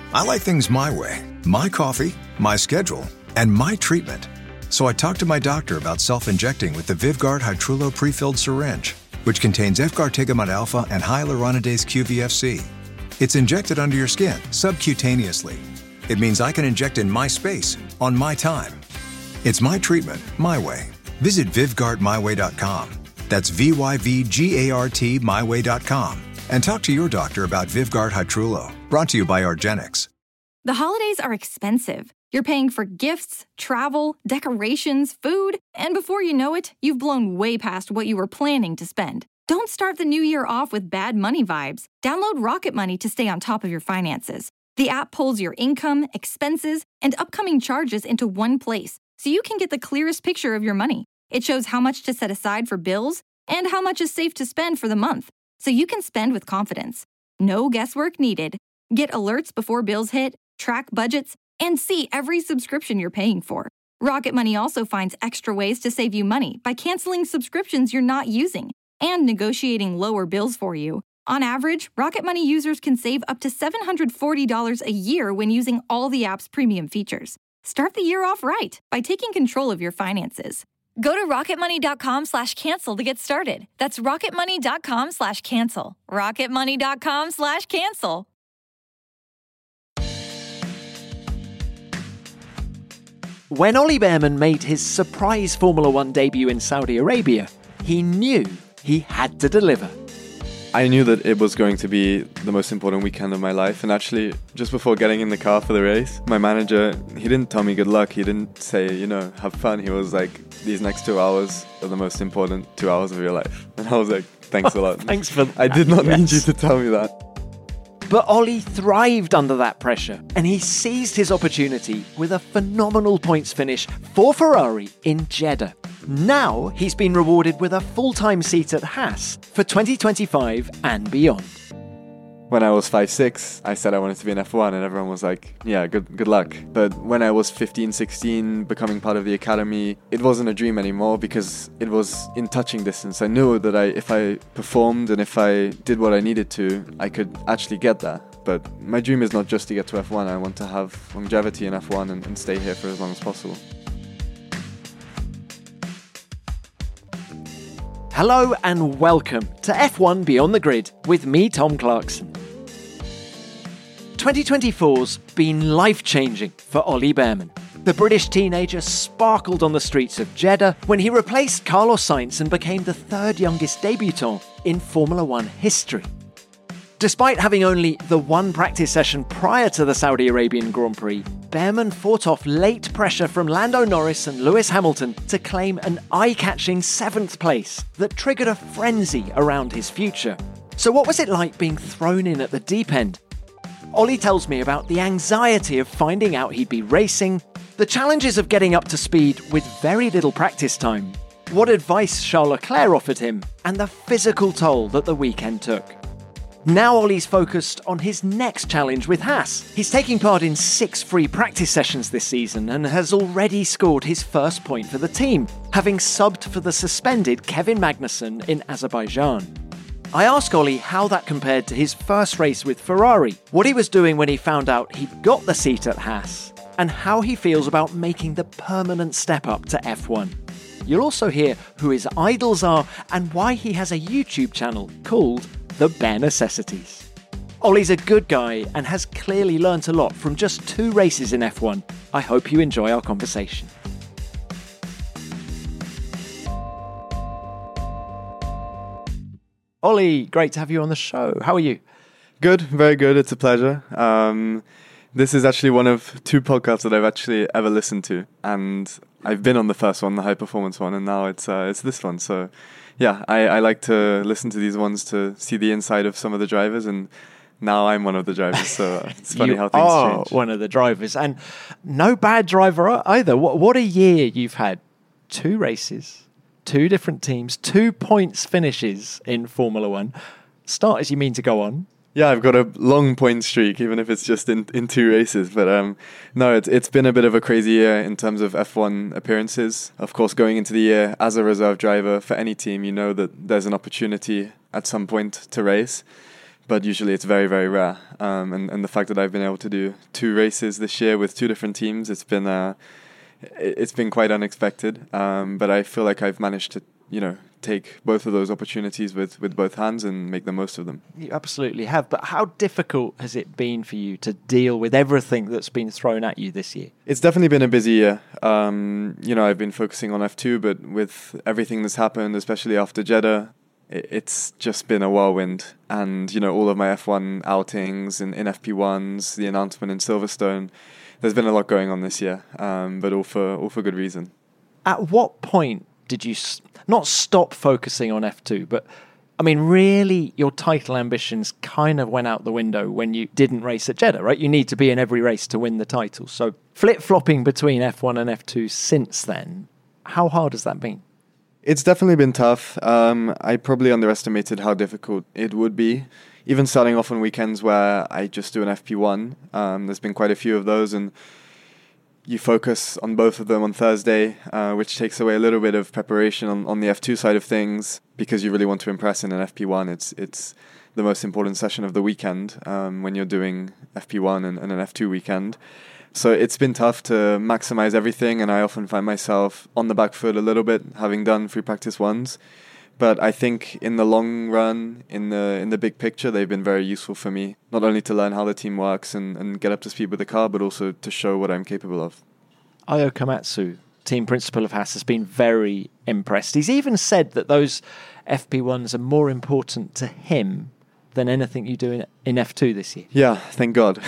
I like things my way. My coffee, my schedule, and my treatment. So I talked to my doctor about self-injecting with the Vyvgart Hytrulo pre-filled syringe, which contains efgartigimod alpha and hyaluronidase QVFC. It's injected under your skin, subcutaneously. It means I can inject in my space, on my time. It's my treatment, my way. Visit VyvgartMyWay.com. That's VYVGART MyWay.com. And talk to your doctor about Vyvgart Hytrulo. Brought to you by argenx. The holidays are expensive. You're paying for gifts, travel, decorations, food, and before you know it, you've blown way past what you were planning to spend. Don't start the new year off with bad money vibes. Download Rocket Money to stay on top of your finances. The app pulls your income, expenses, and upcoming charges into one place, so you can get the clearest picture of your money. It shows how much to set aside for bills and how much is safe to spend for the month, so you can spend with confidence. No guesswork needed. Get alerts before bills hit, track budgets, and see every subscription you're paying for. Rocket Money also finds extra ways to save you money by canceling subscriptions you're not using and negotiating lower bills for you. On average, Rocket Money users can save up to $740 a year when using all the app's premium features. Start the year off right by taking control of your finances. Go to rocketmoney.com/cancel to get started. That's rocketmoney.com/cancel. rocketmoney.com/cancel. When Ollie Bearman made his surprise Formula One debut in Saudi Arabia, he knew he had to deliver. I knew that it was going to be the most important weekend of my life, and actually, just before getting in the car for the race, my manager, he didn't tell me good luck, he didn't say, have fun, he was like, these next 2 hours are the most important 2 hours of your life. And I was like, thanks a lot. Thanks for that. I did not need you to tell me that. But Ollie thrived under that pressure, and he seized his opportunity with a phenomenal points finish for Ferrari in Jeddah. Now he's been rewarded with a full-time seat at Haas for 2025 and beyond. When I was 5'6", I said I wanted to be in F1, and everyone was like, yeah, good luck. But when I was 15, 16, becoming part of the academy, it wasn't a dream anymore because it was in touching distance. I knew that if I performed and if I did what I needed to, I could actually get there. But my dream is not just to get to F1, I want to have longevity in F1 and stay here for as long as possible. Hello and welcome to F1 Beyond the Grid with me, Tom Clarkson. 2024's been life-changing for Ollie Bearman. The British teenager sparkled on the streets of Jeddah when he replaced Carlos Sainz and became the third youngest debutant in Formula One history. Despite having only the one practice session prior to the Saudi Arabian Grand Prix, Bearman fought off late pressure from Lando Norris and Lewis Hamilton to claim an eye-catching 7th place that triggered a frenzy around his future. So what was it like being thrown in at the deep end? Ollie tells me about the anxiety of finding out he'd be racing, the challenges of getting up to speed with very little practice time, what advice Charles Leclerc offered him, and the physical toll that the weekend took. Now Ollie's focused on his next challenge with Haas. He's taking part in 6 free practice sessions this season and has already scored his first point for the team, having subbed for the suspended Kevin Magnussen in Azerbaijan. I asked Ollie how that compared to his first race with Ferrari, what he was doing when he found out he'd got the seat at Haas, and how he feels about making the permanent step up to F1. You'll also hear who his idols are and why he has a YouTube channel called The Bare Necessities. Ollie's a good guy and has clearly learnt a lot from just 2 races in F1. I hope you enjoy our conversation. Ollie, great to have you on the show. How are you? Good, very good. It's a pleasure. This is actually one of 2 podcasts that I've actually ever listened to, and I've been on the first one, the high performance one, and now it's this one. So, yeah, I like to listen to these ones to see the inside of some of the drivers, and now I'm one of the drivers. So it's funny how things change. One of the drivers, and no bad driver either. What a year you've had! 2 races, 2 different teams, 2 points finishes in Formula One. Start as you mean to go on. Yeah, I've got a long point streak, even if it's just in 2 races. But no, it's been a bit of a crazy year in terms of F1 appearances. Of course, going into the year as a reserve driver for any team, you know that there's an opportunity at some point to race. but usually it's very, very rare. And the fact that I've been able to do 2 races this year with 2 different teams, it's been quite unexpected. But I feel like I've managed to, take both of those opportunities with both hands and make the most of them. You absolutely have. But how difficult has it been for you to deal with everything that's been thrown at you this year? It's definitely been a busy year. I've been focusing on F2, but with everything that's happened, especially after Jeddah, it's just been a whirlwind. And, all of my F1 outings in FP1s, the announcement in Silverstone, there's been a lot going on this year, but all for good reason. At what point did you not stop focusing on F2, but really your title ambitions kind of went out the window when you didn't race at Jeddah, right? You need to be in every race to win the title. So flip-flopping between F1 and F2 since then, how hard has that been? It's definitely been tough. I probably underestimated how difficult it would be. Even starting off on weekends where I just do an FP1, there's been quite a few of those, and you focus on both of them on Thursday, which takes away a little bit of preparation on the F2 side of things, because you really want to impress in an FP1. It's the most important session of the weekend when you're doing FP1 and an F2 weekend. So it's been tough to maximize everything, and I often find myself on the back foot a little bit, having done free practice ones. But I think in the long run, in the big picture, they've been very useful for me, not only to learn how the team works and get up to speed with the car, but also to show what I'm capable of. Ayo Komatsu, team principal of Haas, has been very impressed. He's even said that those FP1s are more important to him than anything you do in F2 this year. Yeah, thank God.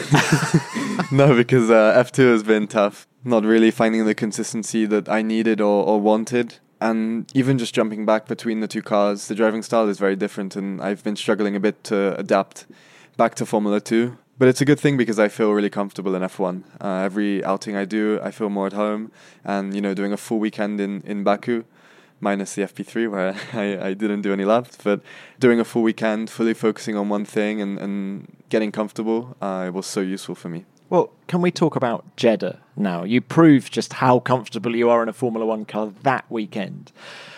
No, because F2 has been tough. Not really finding the consistency that I needed or wanted. And even just jumping back between the 2 cars, the driving style is very different, and I've been struggling a bit to adapt back to Formula 2. But it's a good thing because I feel really comfortable in F1. Every outing I do, I feel more at home. And, doing a full weekend in Baku, minus the FP3 where I didn't do any laps, but doing a full weekend, fully focusing on one thing and getting comfortable, it was so useful for me. Well, can we talk about Jeddah now? You proved just how comfortable you are in a Formula 1 car that weekend.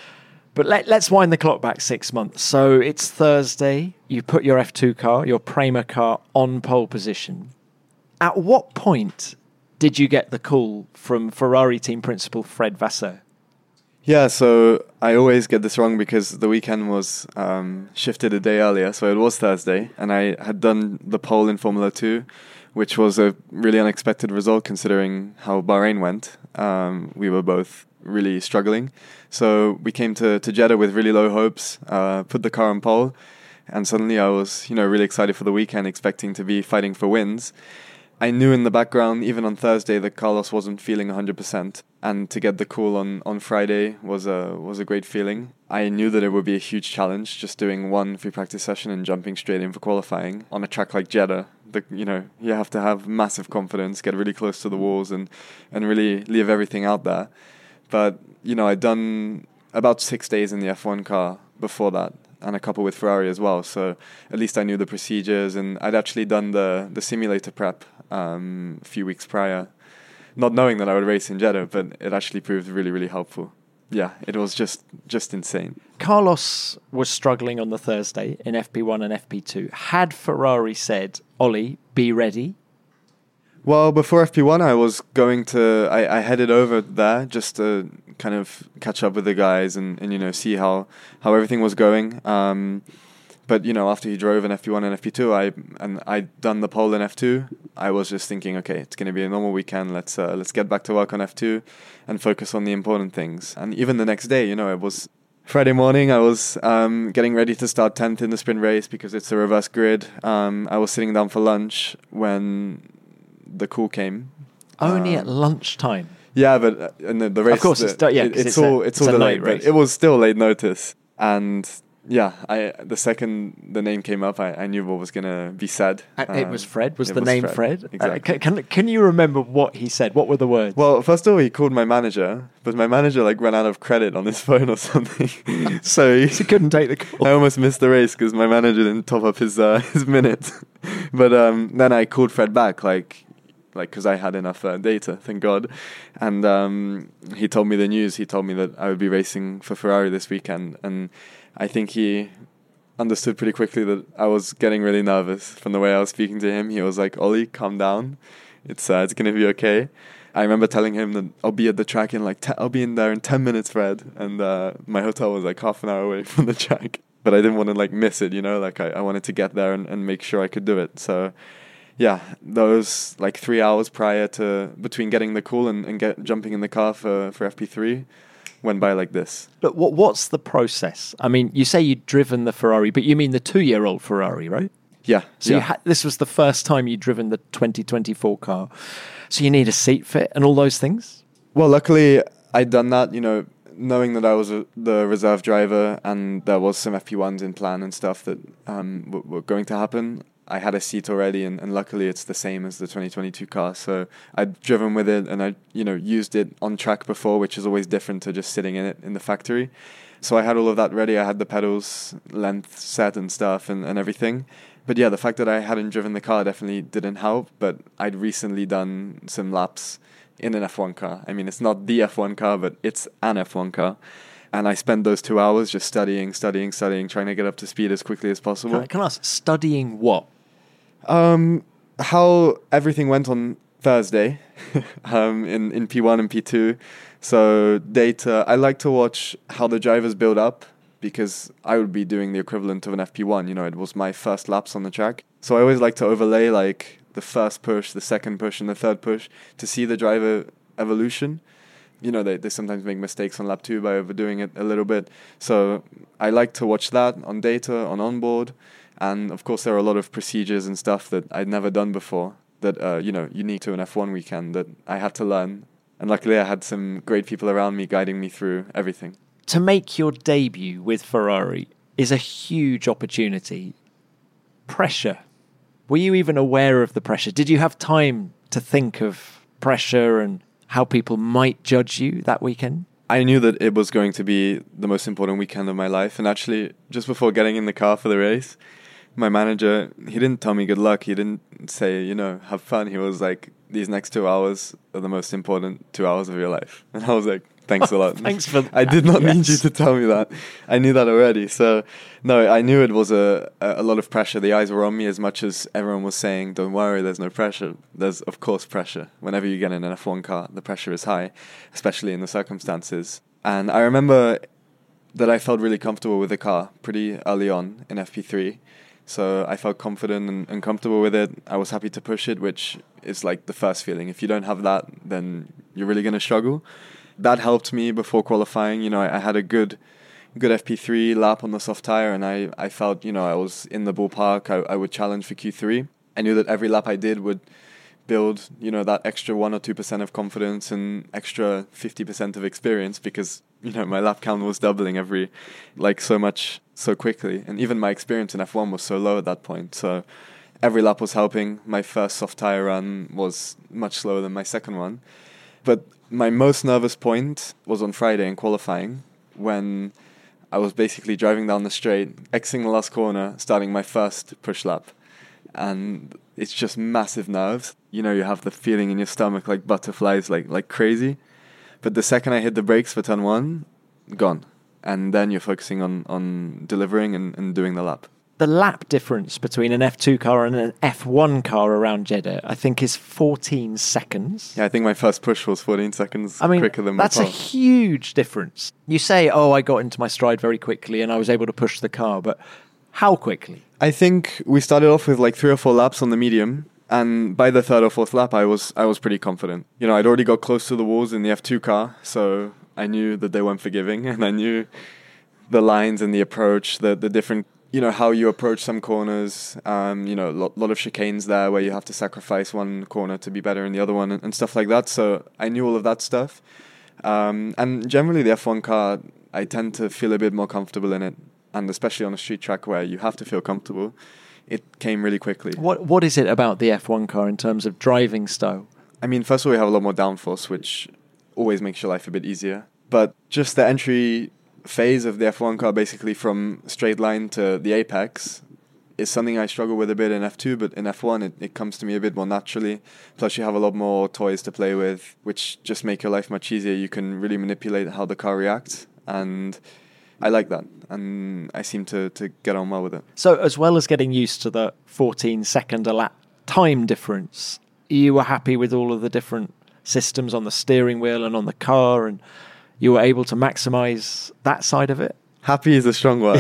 But let's wind the clock back 6 months. So it's Thursday. You put your F2 car, your Prema car, on pole position. At what point did you get the call from Ferrari team principal Fred Vasseur? Yeah, so I always get this wrong because the weekend was shifted a day earlier. So it was Thursday, and I had done the pole in Formula 2, which was a really unexpected result considering how Bahrain went. We were both really struggling. So we came to Jeddah with really low hopes, put the car on pole, and suddenly I was, really excited for the weekend, expecting to be fighting for wins. I knew in the background, even on Thursday, that Carlos wasn't feeling 100%, and to get the call on Friday was a great feeling. I knew that it would be a huge challenge, just doing one free practice session and jumping straight in for qualifying on a track like Jeddah. You have to have massive confidence, get really close to the walls, and really leave everything out there. But I'd done about 6 days in the F1 car before that, and a couple with Ferrari as well. So at least I knew the procedures, and I'd actually done the simulator prep a few weeks prior, not knowing that I would race in Jeddah, but it actually proved really, really helpful. Yeah, it was just insane. Carlos was struggling on the Thursday in FP1 and FP2. Had Ferrari said, Ollie, be ready? Well, before FP1, I headed over there just to kind of catch up with the guys and see how everything was going. But after he drove in FP1 and FP2, I'd done the pole in F2. I was just thinking, okay, it's going to be a normal weekend. Let's get back to work on F2 and focus on the important things. And even the next day, it was Friday morning. I was getting ready to start 10th in the sprint race because it's a reverse grid. I was sitting down for lunch when the call came. Only at lunchtime. Yeah, but the race. Of course, it's all delayed. But it was still late notice, and yeah, the second the name came up, I knew what was going to be said. It was Fred. Was the name Fred? Exactly. Can you remember what he said? What were the words? Well, first of all, he called my manager, but my manager ran out of credit on his phone or something, so he couldn't take the call. I almost missed the race because my manager didn't top up his minute. But then I called Fred back, because I had enough data, thank God. And he told me the news. He told me that I would be racing for Ferrari this weekend. And I think he understood pretty quickly that I was getting really nervous from the way I was speaking to him. He was like, "Ollie, calm down. It's going to be okay." I remember telling him that I'll be at the track in I'll be in there in 10 minutes, Fred. And my hotel was like half an hour away from the track. But I didn't want to like miss it, you know, like I wanted to get there and make sure I could do it. So yeah, those like 3 hours prior to between getting the call and jumping in the car for FP3 went by like this. But what's the process? I mean, you say you'd driven the Ferrari, but you mean the 2-year-old Ferrari, right? Yeah. So yeah. This was the first time you'd driven the 2024 car. So you need a seat fit and all those things? Well, luckily I'd done that, you know, knowing that I was the reserve driver and there was some FP1s in plan and stuff that were going to happen. I had a seat already, and luckily it's the same as the 2022 car. So I'd driven with it and I, you know, used it on track before, which is always different to just sitting in it in the factory. So I had all of that ready. I had the pedals length set and stuff and everything. But yeah, the fact that I hadn't driven the car definitely didn't help. But I'd recently done some laps in an F1 car. I mean, it's not the F1 car, but it's an F1 car. And I spent those 2 hours just studying, trying to get up to speed as quickly as possible. Can I ask, studying what? How everything went on Thursday in P1 and P2. So data, I like to watch how the drivers build up because I would be doing the equivalent of an FP1. You know, it was my first laps on the track. So I always like to overlay like the first push, the second push, and the third push to see the driver evolution. You know, they sometimes make mistakes on lap 2 by overdoing it a little bit. So I like to watch that on data, on onboard. And of course, there are a lot of procedures and stuff that I'd never done before that, you know, unique to an F1 weekend that I had to learn. And luckily, I had some great people around me guiding me through everything. To make your debut with Ferrari is a huge opportunity. Pressure. Were you even aware of the pressure? Did you have time to think of pressure and how people might judge you that weekend? I knew that it was going to be the most important weekend of my life. And actually, just before getting in the car for the race, my manager, he didn't tell me good luck. He didn't say, you know, have fun. He was like, these next 2 hours are the most important 2 hours of your life. And I was like, thanks a lot. Thanks for that. I did not need you to tell me that. I knew that already. So, no, I knew it was a lot of pressure. The eyes were on me as much as everyone was saying, don't worry, there's no pressure. There's, of course, pressure. Whenever you get in an F1 car, the pressure is high, especially in the circumstances. And I remember that I felt really comfortable with the car pretty early on in FP3. So I felt confident and comfortable with it. I was happy to push it, which is like the first feeling. If you don't have that, then you're really going to struggle. That helped me before qualifying. You know, I had a good FP3 lap on the soft tire, and I felt, you know, I was in the ballpark. I would challenge for Q3. I knew that every lap I did would build, you know, that extra 1 or 2% of confidence and extra 50% of experience because, you know, my lap count was doubling every, like, so much so quickly. And even my experience in F1 was so low at that point. So every lap was helping. My first soft tire run was much slower than my second one. But my most nervous point was on Friday in qualifying when I was basically driving down the straight, exiting the last corner, starting my first push lap. And it's just massive nerves. You know, you have the feeling in your stomach like butterflies, like crazy. But the second I hit the brakes for turn 1, gone. And then you're focusing on delivering and doing the lap. The lap difference between an F2 car and an F1 car around Jeddah, I think, is 14 seconds. Yeah, I think my first push was 14 seconds quicker than my that's a huge difference. You say, I got into my stride very quickly and I was able to push the car, but how quickly? I think we started off with like 3 or 4 laps on the medium. And by the 3rd or 4th lap, I was pretty confident. You know, I'd already got close to the walls in the F2 car, so I knew that they weren't forgiving, and I knew the lines and the approach, the different, you know, how you approach some corners. You know, a lot of chicanes there where you have to sacrifice one corner to be better in the other one and stuff like that. So I knew all of that stuff. And generally, the F1 car, I tend to feel a bit more comfortable in it, and especially on a street track where you have to feel comfortable. It came really quickly. What is it about the F1 car in terms of driving style? I mean, first of all, we have a lot more downforce, which always makes your life a bit easier. But just the entry phase of the F1 car, basically from straight line to the apex, is something I struggle with a bit in F2, but in F1 it comes to me a bit more naturally. Plus you have a lot more toys to play with, which just make your life much easier. You can really manipulate how the car reacts. And I like that, and I seem to get on well with it. So as well as getting used to the 14 second a lap time difference, you were happy with all of the different systems on the steering wheel and on the car, and you were able to maximize that side of it? Happy is a strong word.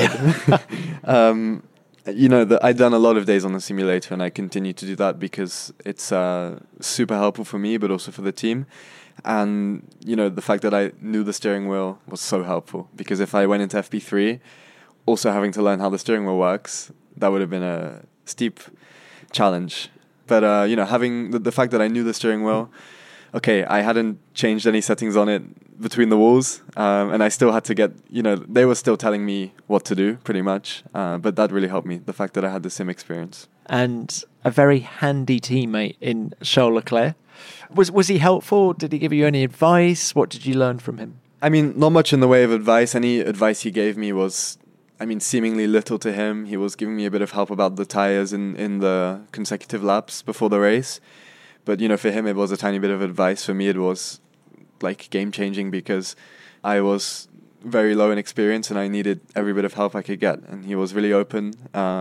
I've done a lot of days on the simulator, and I continue to do that because it's super helpful for me, but also for the team. And, the fact that I knew the steering wheel was so helpful, because if I went into FP3, also having to learn how the steering wheel works, that would have been a steep challenge. But, having the fact that I knew the steering wheel, okay, I hadn't changed any settings on it between the walls, and I still had to get, they were still telling me what to do, pretty much. But that really helped me, the fact that I had the sim experience. And a very handy teammate in Charles Leclerc. Was he helpful? Did he give you any advice? What did you learn from him? I mean, not much in the way of advice. Any advice he gave me was, seemingly little to him. He was giving me a bit of help about the tires in the consecutive laps before the race. But, for him, it was a tiny bit of advice. For me, it was like game-changing, because I was very low in experience and I needed every bit of help I could get. And he was really open.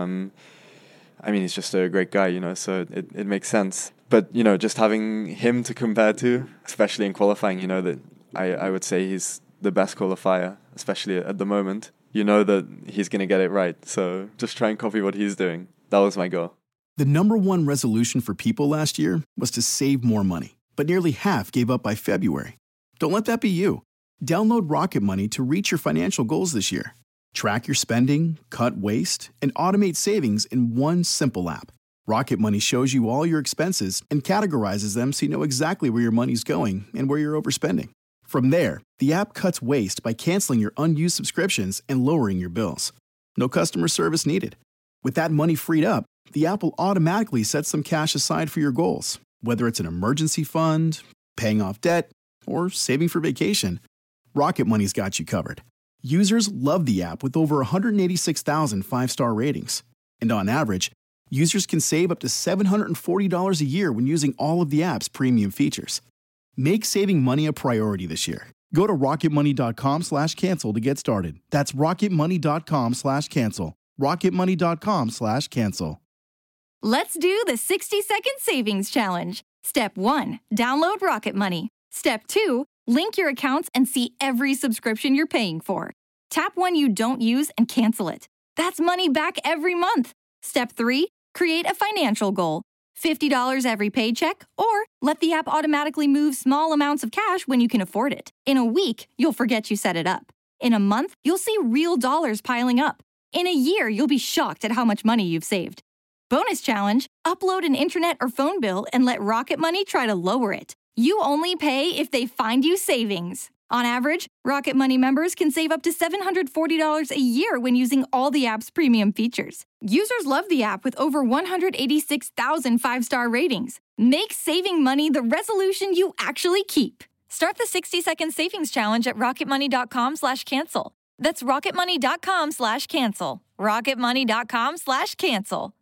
He's just a great guy, so it makes sense. But, just having him to compare to, especially in qualifying, that I would say he's the best qualifier, especially at the moment. That he's going to get it right. So just try and copy what he's doing. That was my goal. The number one resolution for people last year was to save more money, but nearly half gave up by February. Don't let that be you. Download Rocket Money to reach your financial goals this year. Track your spending, cut waste, and automate savings in one simple app. Rocket Money shows you all your expenses and categorizes them so you know exactly where your money's going and where you're overspending. From there, the app cuts waste by canceling your unused subscriptions and lowering your bills. No customer service needed. With that money freed up, the app will automatically set some cash aside for your goals, whether it's an emergency fund, paying off debt, or saving for vacation. Rocket Money's got you covered. Users love the app with over 186,000 five-star ratings. And on average, users can save up to $740 a year when using all of the app's premium features. Make saving money a priority this year. Go to rocketmoney.com/cancel to get started. That's rocketmoney.com/cancel. rocketmoney.com/cancel. Let's do the 60-second savings challenge. Step 1, download Rocket Money. Step 2, link your accounts and see every subscription you're paying for. Tap one you don't use and cancel it. That's money back every month. Step 3, create a financial goal. $50 every paycheck, or let the app automatically move small amounts of cash when you can afford it. In a week, you'll forget you set it up. In a month, you'll see real dollars piling up. In a year, you'll be shocked at how much money you've saved. Bonus challenge, upload an internet or phone bill and let Rocket Money try to lower it. You only pay if they find you savings. On average, Rocket Money members can save up to $740 a year when using all the app's premium features. Users love the app with over 186,000 five-star ratings. Make saving money the resolution you actually keep. Start the 60-second savings challenge at rocketmoney.com/cancel. That's rocketmoney.com/cancel. rocketmoney.com/cancel.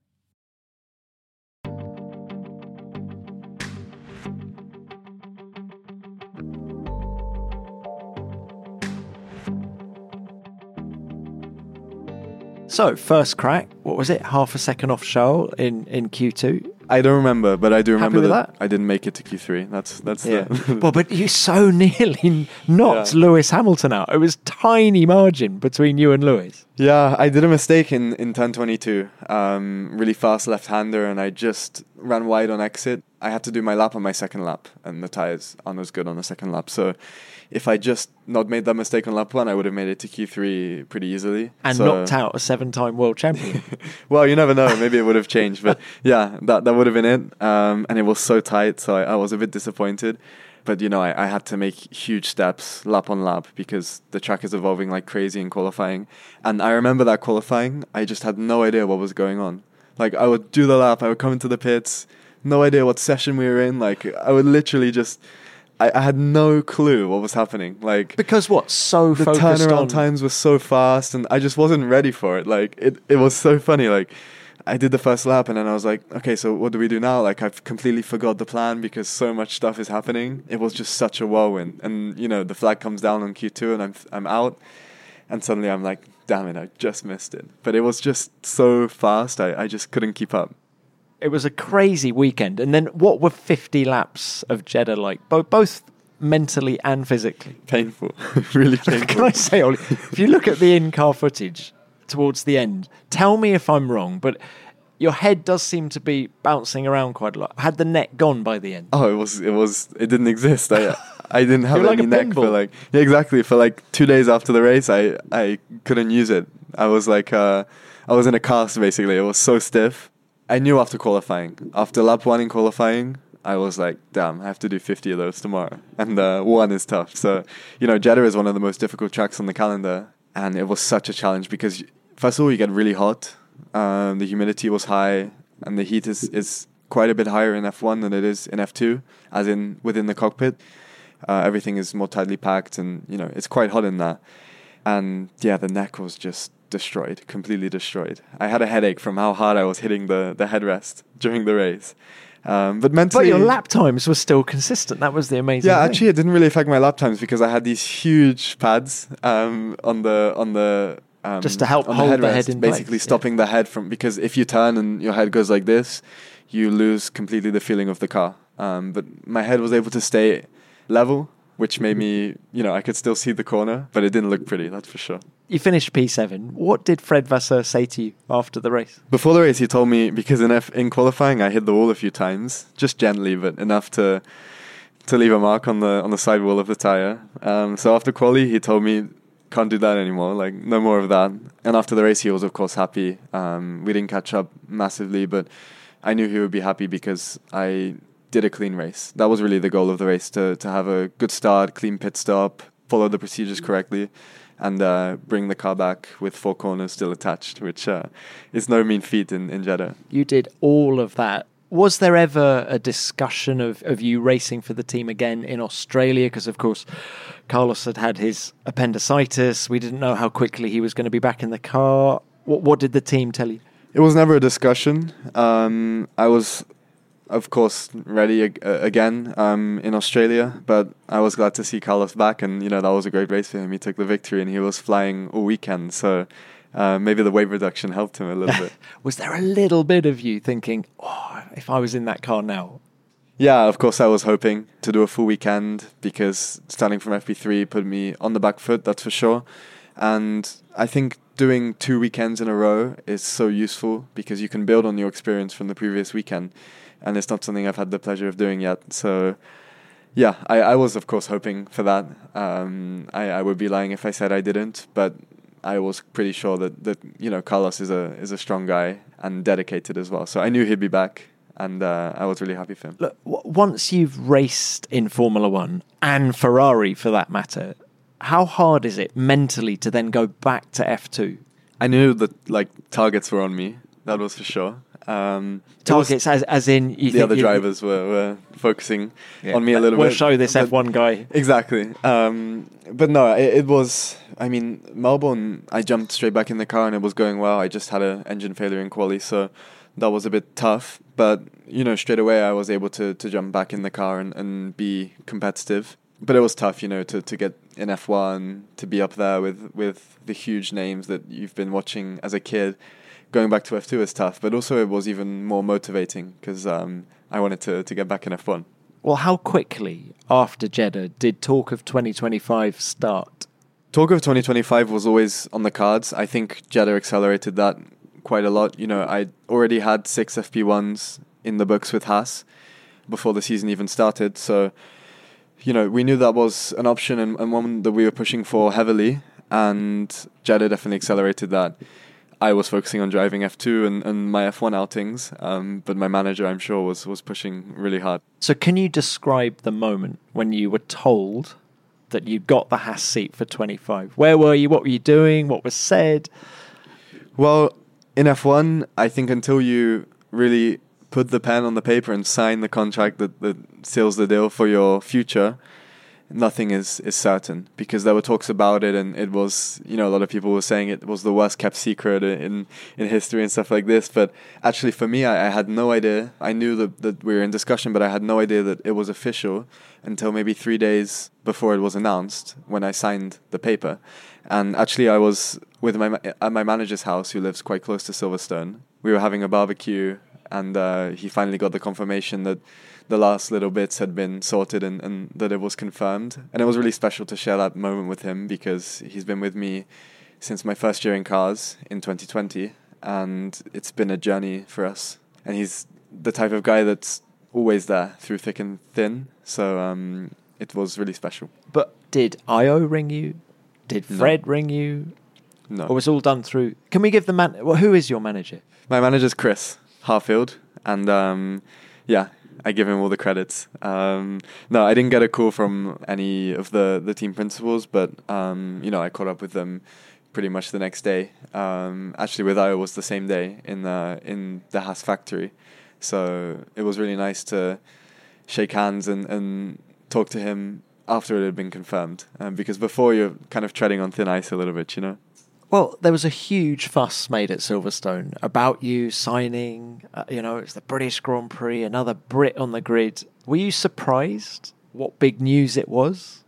So, first crack, what was it? Half a second off Charles in Q2? I don't remember, but I do remember Happy with that that? I didn't make it to Q3. That's Yeah. the Well, but you so nearly knocked Lewis Hamilton out. It was tiny margin between you and Lewis. Yeah, I did a mistake in turn 22. Really fast left-hander, and I just ran wide on exit. I had to do my lap on my second lap, and the tires aren't as good on the second lap. So if I just not made that mistake on lap 1, I would have made it to Q3 pretty easily. And knocked out a 7-time world champion. Well, you never know. Maybe it would have changed. But yeah, that would have been it. And it was so tight, so I was a bit disappointed. But, I had to make huge steps lap on lap because the track is evolving like crazy in qualifying. And I remember that qualifying, I just had no idea what was going on. Like, I would do the lap, I would come into the pits, no idea what session we were in. Like, I would literally just... I had no clue what was happening. Like, because what? So the focused turnaround on... times were so fast, and I just wasn't ready for it. Like, it was so funny. Like, I did the first lap, and then I was like, okay, so what do we do now? Like, I've completely forgot the plan because so much stuff is happening. It was just such a whirlwind. And, the flag comes down on Q2, and I'm out. And suddenly I'm like, damn it, I just missed it. But it was just so fast, I just couldn't keep up. It was a crazy weekend. And then what were 50 laps of Jeddah like, both mentally and physically? Painful, really painful. Can I say, Ollie, if you look at the in-car footage towards the end, tell me if I'm wrong, but your head does seem to be bouncing around quite a lot. Had the neck gone by the end? Oh, it didn't exist. I didn't have You're any like a neck for pinball. yeah, exactly. For like 2 days after the race, I couldn't use it. I was like, I was in a cast basically. It was so stiff. I knew after qualifying, after lap 1 in qualifying, I was like, damn, I have to do 50 of those tomorrow. And 1 is tough. So, Jeddah is one of the most difficult tracks on the calendar. And it was such a challenge because, first of all, you get really hot. The humidity was high. And the heat is quite a bit higher in F1 than it is in F2, as in within the cockpit. Everything is more tightly packed and, it's quite hot in that. And, yeah, the neck was just destroyed, completely destroyed. I had a headache from how hard I was hitting the headrest during the race. But mentally... But your lap times were still consistent. That was the amazing thing. Actually, it didn't really affect my lap times because I had these huge pads on the just to help on hold the headrest, head in place. basically stopping the head from... Because if you turn and your head goes like this, you lose completely the feeling of the car. But my head was able to stay level, which made me, I could still see the corner, but it didn't look pretty, that's for sure. You finished P7. What did Fred Vasseur say to you after the race? Before the race, he told me, because in qualifying, I hit the wall a few times, just gently, but enough to leave a mark on the sidewall of the tire. So after quali, he told me, can't do that anymore, like no more of that. And after the race, he was of course happy. We didn't catch up massively, but I knew he would be happy because I did a clean race. That was really the goal of the race, to have a good start, clean pit stop, follow the procedures correctly, and bring the car back with 4 corners still attached, which is no mean feat in Jeddah. You did all of that. Was there ever a discussion of you racing for the team again in Australia? Because, of course, Carlos had his appendicitis. We didn't know how quickly he was going to be back in the car. What did the team tell you? It was never a discussion. I was, of course, ready again in Australia, but I was glad to see Carlos back, and that was a great race for him. He took the victory, and he was flying all weekend, so maybe the weight reduction helped him a little bit. Was there a little bit of you thinking, if I was in that car now? Yeah, of course I was hoping to do a full weekend, because starting from FP3 put me on the back foot, that's for sure. And I think doing 2 weekends in a row is so useful because you can build on your experience from the previous weekend. And it's not something I've had the pleasure of doing yet. So, yeah, I was, of course, hoping for that. I would be lying if I said I didn't. But I was pretty sure that Carlos is a strong guy and dedicated as well. So I knew he'd be back. And I was really happy for him. Look, once you've raced in Formula One, and Ferrari for that matter, how hard is it mentally to then go back to F2? I knew that targets were on me. That was for sure. Targets as in you the other drivers were focusing on me a little bit. We'll show this F1 guy. Exactly. But no, it was... I mean, Melbourne, I jumped straight back in the car and it was going well. I just had an engine failure in quali, so that was a bit tough. But, straight away I was able to jump back in the car and be competitive. But it was tough, to get in F1, to be up there with the huge names that you've been watching as a kid. Going back to F2 is tough, but also it was even more motivating because I wanted to get back in F1. Well, how quickly after Jeddah did talk of 2025 start? Talk of 2025 was always on the cards. I think Jeddah accelerated that quite a lot. I already had 6 FP1s in the books with Haas before the season even started. So, we knew that was an option and one that we were pushing for heavily. And Jeddah definitely accelerated that. I was focusing on driving F2 and my F1 outings, but my manager, I'm sure, was pushing really hard. So can you describe the moment when you were told that you got the Haas seat for 25? Where were you? What were you doing? What was said? Well, in F1, I think until you really put the pen on the paper and sign the contract that seals the deal for your future, nothing is certain, because there were talks about it, and it was, a lot of people were saying it was the worst kept secret in history and stuff like this. But actually for me, I had no idea. I knew that we were in discussion, but I had no idea that it was official until maybe 3 days before it was announced, when I signed the paper. And actually I was with at my manager's house, who lives quite close to Silverstone. We were having a barbecue, and he finally got the confirmation that the last little bits had been sorted, and that it was confirmed. And it was really special to share that moment with him, because he's been with me since my first year in cars in 2020, and it's been a journey for us. And he's the type of guy that's always there through thick and thin. So it was really special. But did Io ring you? Did Fred ring you? No. Or was it all done through... Can we give the man... Well, who is your manager? My manager's Chris Harfield, and I give him all the credits. No, I didn't get a call from any of the team principals, but I caught up with them pretty much the next day. Actually, with Io was the same day in the Haas factory, so it was really nice to shake hands and talk to him after it had been confirmed, because before you're kind of treading on thin ice a little bit, Well, there was a huge fuss made at Silverstone about you signing, it's the British Grand Prix, another Brit on the grid. Were you surprised what big news it was?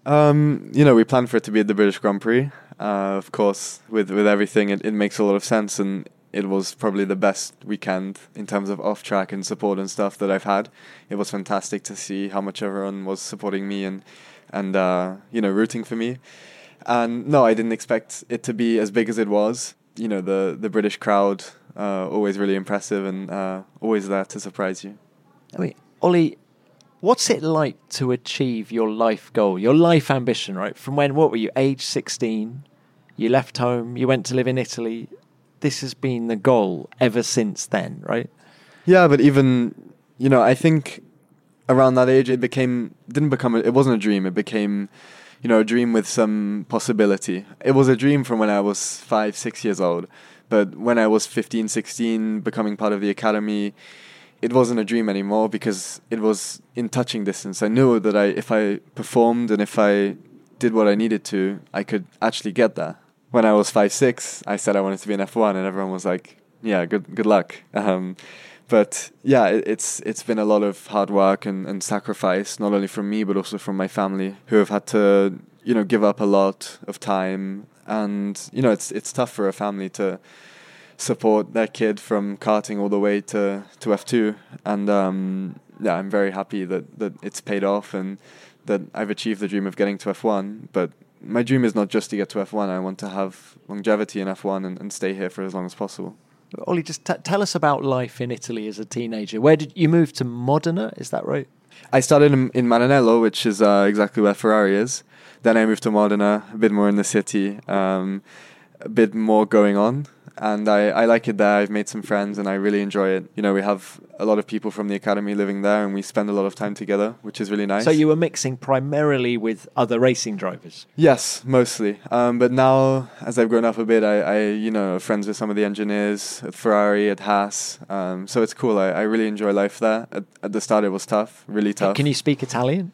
We planned for it to be at the British Grand Prix. Of course, with everything, it makes a lot of sense, and it was probably the best weekend in terms of off-track and support and stuff that I've had. It was fantastic to see how much everyone was supporting me and rooting for me. And no, I didn't expect it to be as big as it was. The British crowd, always really impressive, and always there to surprise you. I mean, Ollie, what's it like to achieve your life goal, your life ambition, right? From what were you, age 16? You left home, you went to live in Italy. This has been the goal ever since then, right? Yeah, but even, I think around that age, it wasn't a dream, it became... a dream with some possibility. It was a dream from when I was 5-6 years old. But when I was 15, 16, becoming part of the academy, it wasn't a dream anymore, because it was in touching distance. I knew that if I performed and if I did what I needed to, I could actually get there. When I was 5-6, I said I wanted to be an F1, and everyone was like, yeah, good luck. But yeah, it's been a lot of hard work and sacrifice, not only from me, but also from my family, who have had to, give up a lot of time. And, it's tough for a family to support their kid from karting all the way to F2. And I'm very happy that it's paid off, and that I've achieved the dream of getting to F1. But my dream is not just to get to F1. I want to have longevity in F1 and stay here for as long as possible. Ollie, just tell us about life in Italy as a teenager. Where did you move to? Modena, is that right? I started in Maranello, which is exactly where Ferrari is. Then I moved to Modena, a bit more in the city, a bit more going on. And I like it there. I've made some friends, and I really enjoy it. We have a lot of people from the academy living there, and we spend a lot of time together, which is really nice. So you were mixing primarily with other racing drivers? Yes, mostly. But now, as I've grown up a bit, I friends with some of the engineers at Ferrari, at Haas. So it's cool. I really enjoy life there. At the start, it was tough, really tough. Can you speak Italian?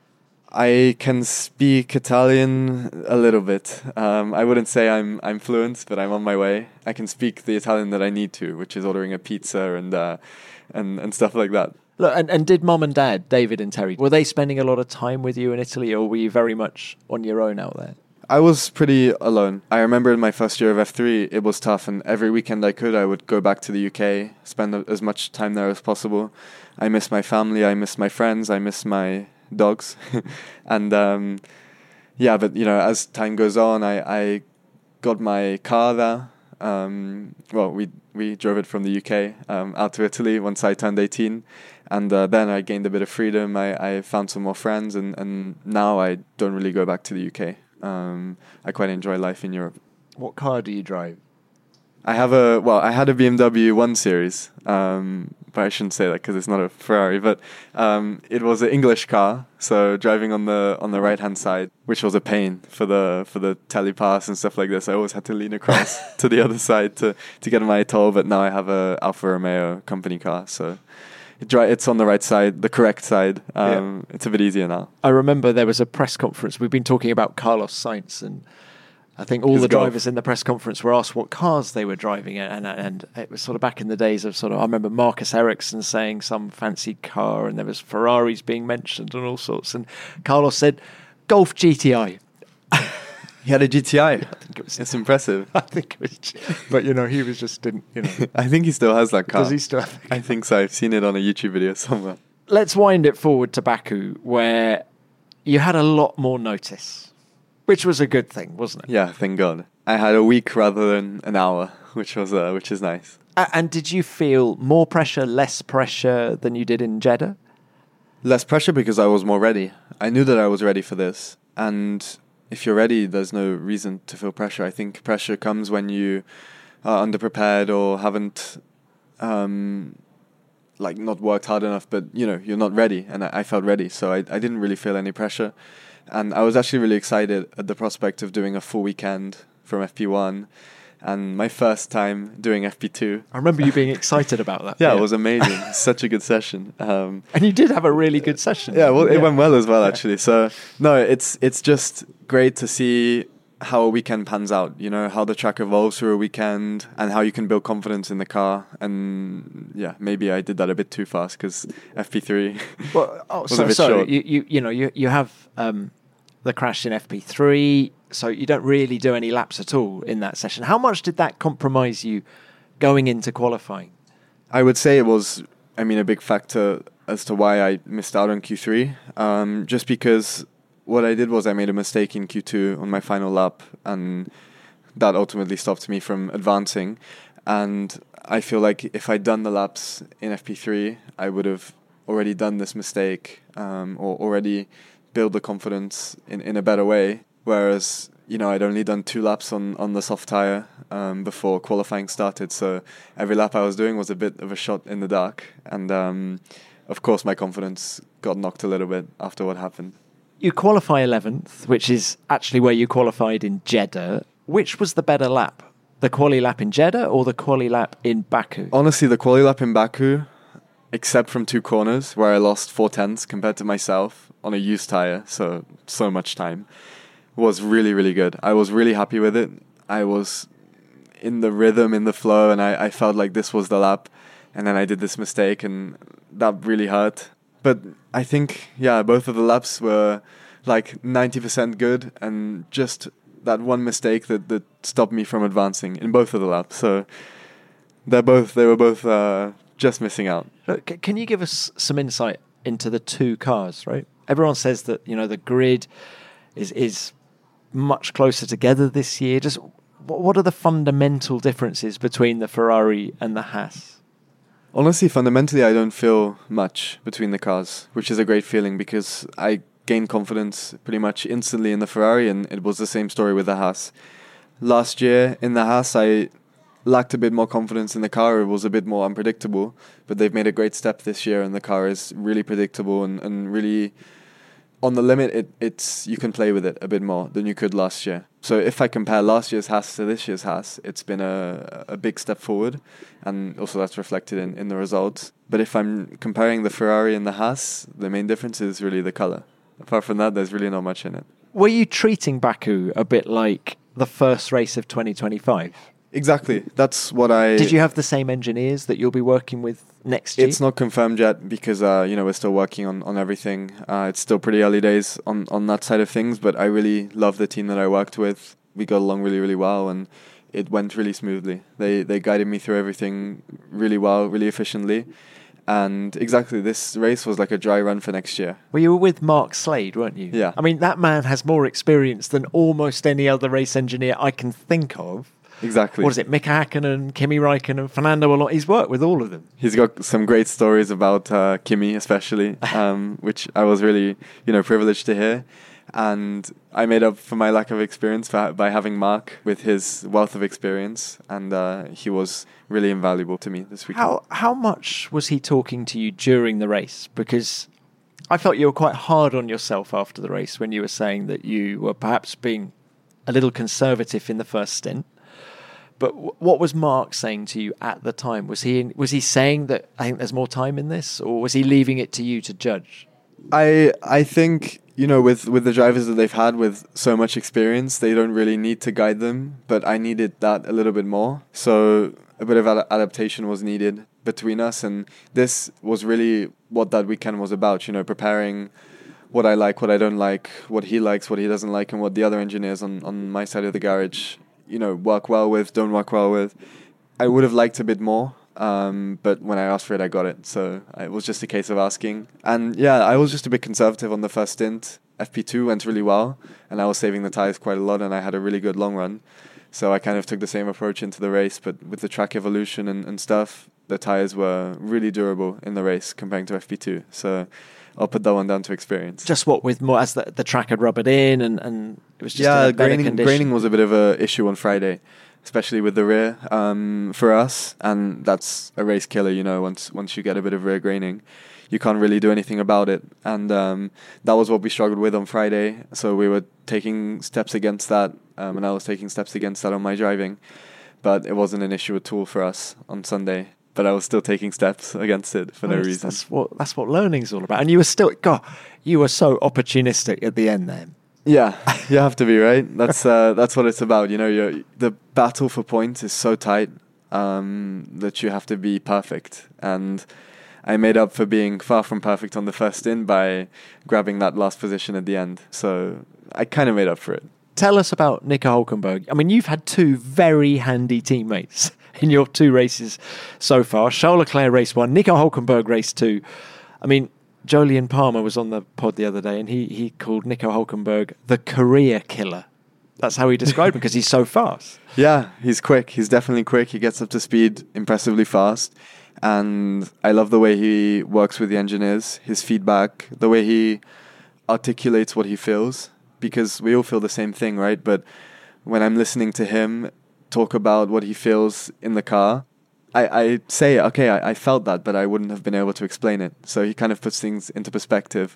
I can speak Italian a little bit. I wouldn't say I'm fluent, but I'm on my way. I can speak the Italian that I need to, which is ordering a pizza and stuff like that. Look, and did Mom and Dad, David and Terry, were they spending a lot of time with you in Italy, or were you very much on your own out there? I was pretty alone. I remember in my first year of F3, it was tough, and every weekend I would go back to the UK, spend as much time there as possible. I miss my family, I miss my friends, I miss my dogs. And but as time goes on, I got my car there. We drove it from the UK out to Italy once I turned 18, and then I gained a bit of freedom. I found some more friends, and now I don't really go back to the UK. I quite enjoy life in Europe. What car do you drive? I had a BMW 1 Series, but I shouldn't say that because it's not a Ferrari. But it was an English car, so driving on the right hand side, which was a pain for the telepass and stuff like this. I always had to lean across to the other side to get my toll. But now I have a Alfa Romeo company car, so It's on the right side, the correct side. It's a bit easier now. I remember there was a press conference. We've been talking about Carlos Sainz, and I think all the drivers in the press conference were asked what cars they were driving, and it was sort of back in the days of I remember Marcus Ericsson saying some fancy car, and there was Ferraris being mentioned and all sorts, and Carlos said Golf GTI. He had a GTI. I think it was. It's impressive. I think it was, but he was just didn't. I think he still has that car. Does he still have that car? I think so. I've seen it on a YouTube video somewhere. Let's wind it forward to Baku, where you had a lot more notice, which was a good thing, wasn't it? Yeah, thank God. I had a week rather than an hour, which is nice. And did you feel more pressure, less pressure than you did in Jeddah? Less pressure because I was more ready. I knew that I was ready for this, and if you're ready, there's no reason to feel pressure. I think pressure comes when you are underprepared or haven't not worked hard enough, but you're not ready, and I felt ready, so I didn't really feel any pressure. And I was actually really excited at the prospect of doing a full weekend from FP1 and my first time doing FP2. I remember you being excited about that. Yeah, it was amazing. Such a good session. And you did have a really good session. Yeah, well, it went well as well, actually. So, no, it's just great to see how a weekend pans out, how the track evolves through a weekend and how you can build confidence in the car. And yeah, maybe I did that a bit too fast because FP3 was a bit short. You have the crash in FP3, so you don't really do any laps at all in that session. How much did that compromise you going into qualifying? I would say it was, a big factor as to why I missed out on Q3. Just because what I did was I made a mistake in Q2 on my final lap, and that ultimately stopped me from advancing. And I feel like if I'd done the laps in FP3, I would have already done this mistake or already build the confidence in a better way. Whereas, I'd only done 2 laps on the soft tyre before qualifying started. So every lap I was doing was a bit of a shot in the dark. And of course, my confidence got knocked a little bit after what happened. You qualify 11th, which is actually where you qualified in Jeddah. Which was the better lap? The quali lap in Jeddah or the quali lap in Baku? Honestly, the quali lap in Baku, except from 2 corners where I lost 4/10 compared to myself on a used tyre, so much time, was really, really good. I was really happy with it. I was in the rhythm, in the flow, and I felt like this was the lap. And then I did this mistake, and that really hurt. But I think, both of the laps were like 90% good, and just that one mistake that stopped me from advancing in both of the laps. So they were both just missing out. Can you give us some insight into the 2 cars, right? Everyone says that, the grid is much closer together this year. Just what are the fundamental differences between the Ferrari and the Haas? Honestly, fundamentally, I don't feel much between the cars, which is a great feeling because I gained confidence pretty much instantly in the Ferrari, and it was the same story with the Haas. Last year in the Haas, I lacked a bit more confidence in the car. It was a bit more unpredictable, but they've made a great step this year, and the car is really predictable and really on the limit. It's you can play with it a bit more than you could last year. So if I compare last year's Haas to this year's Haas, it's been a big step forward, and also that's reflected in the results. But if I'm comparing the Ferrari and the Haas, the main difference is really the colour. Apart from that, there's really not much in it. Were you treating Baku a bit like the first race of 2025? Exactly. That's what I... Did you have the same engineers that you'll be working with next year? It's not confirmed yet because, we're still working on everything. It's still pretty early days on that side of things, but I really love the team that I worked with. We got along really, really well, and it went really smoothly. They guided me through everything really well, really efficiently. And exactly, this race was like a dry run for next year. Well, you were with Mark Slade, weren't you? Yeah. I mean, that man has more experience than almost any other race engineer I can think of. Exactly. What is it? Mika Hakkinen, Kimi Räikkönen, Fernando Alonso. He's worked with all of them. He's got some great stories about Kimi, especially, which I was really, privileged to hear. And I made up for my lack of experience by having Mark with his wealth of experience, and he was really invaluable to me this weekend. How much was he talking to you during the race? Because I felt you were quite hard on yourself after the race when you were saying that you were perhaps being a little conservative in the first stint. But what was Mark saying to you at the time? Was he saying that I think there's more time in this, or was he leaving it to you to judge? I think, with the drivers that they've had with so much experience, they don't really need to guide them, but I needed that a little bit more. So a bit of adaptation was needed between us, and this was really what that weekend was about, preparing what I like, what I don't like, what he likes, what he doesn't like, and what the other engineers on my side of the garage work well with, don't work well with. I would have liked a bit more, but when I asked for it, I got it. So it was just a case of asking. And yeah, I was just a bit conservative on the first stint. FP2 went really well, and I was saving the tires quite a lot, and I had a really good long run. So I kind of took the same approach into the race, but with the track evolution and stuff, the tires were really durable in the race comparing to FP2. So I'll put that one down to experience. Just what with more as the track had rubbered in and it was just in a better condition. Graining was a bit of a issue on Friday, especially with the rear for us, and that's a race killer. Once you get a bit of rear graining, you can't really do anything about it, and that was what we struggled with on Friday. So we were taking steps against that, and I was taking steps against that on my driving, but it wasn't an issue at all for us on Sunday. But I was still taking steps against it for no reason. That's what learning's all about. And you were so opportunistic at the end then. Yeah, you have to be, right? That's what it's about. The battle for points is so tight that you have to be perfect. And I made up for being far from perfect on the first stint by grabbing that last position at the end. So I kind of made up for it. Tell us about Nico Hülkenberg. I mean, you've had two very handy teammates in your two races so far. Charles Leclerc race 1, Nico Hülkenberg race 2. I mean, Jolyon Palmer was on the pod the other day and he called Nico Hülkenberg the career killer. That's how he described him because he's so fast. Yeah, he's quick. He's definitely quick. He gets up to speed impressively fast. And I love the way he works with the engineers, his feedback, the way he articulates what he feels. Because we all feel the same thing, right? But when I'm listening to him talk about what he feels in the car, I say, okay, I felt that, but I wouldn't have been able to explain it. So he kind of puts things into perspective.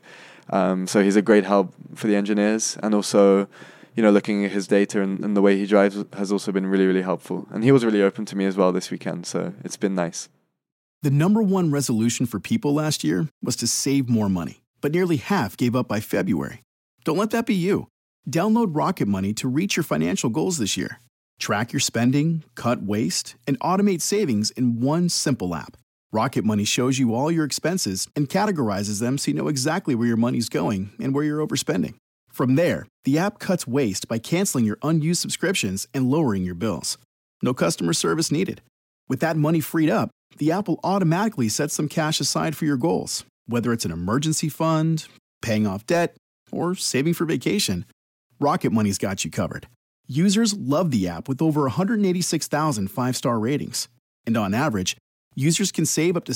So he's a great help for the engineers. And also, looking at his data and the way he drives has also been really, really helpful. And he was really open to me as well this weekend. So it's been nice. The number one resolution for people last year was to save more money. But nearly half gave up by February. Don't let that be you. Download Rocket Money to reach your financial goals this year. Track your spending, cut waste, and automate savings in one simple app. Rocket Money shows you all your expenses and categorizes them so you know exactly where your money's going and where you're overspending. From there, the app cuts waste by canceling your unused subscriptions and lowering your bills. No customer service needed. With that money freed up, the app will automatically set some cash aside for your goals, whether it's an emergency fund, paying off debt, or saving for vacation. Rocket Money's got you covered. Users love the app with over 186,000 five-star ratings. And on average, users can save up to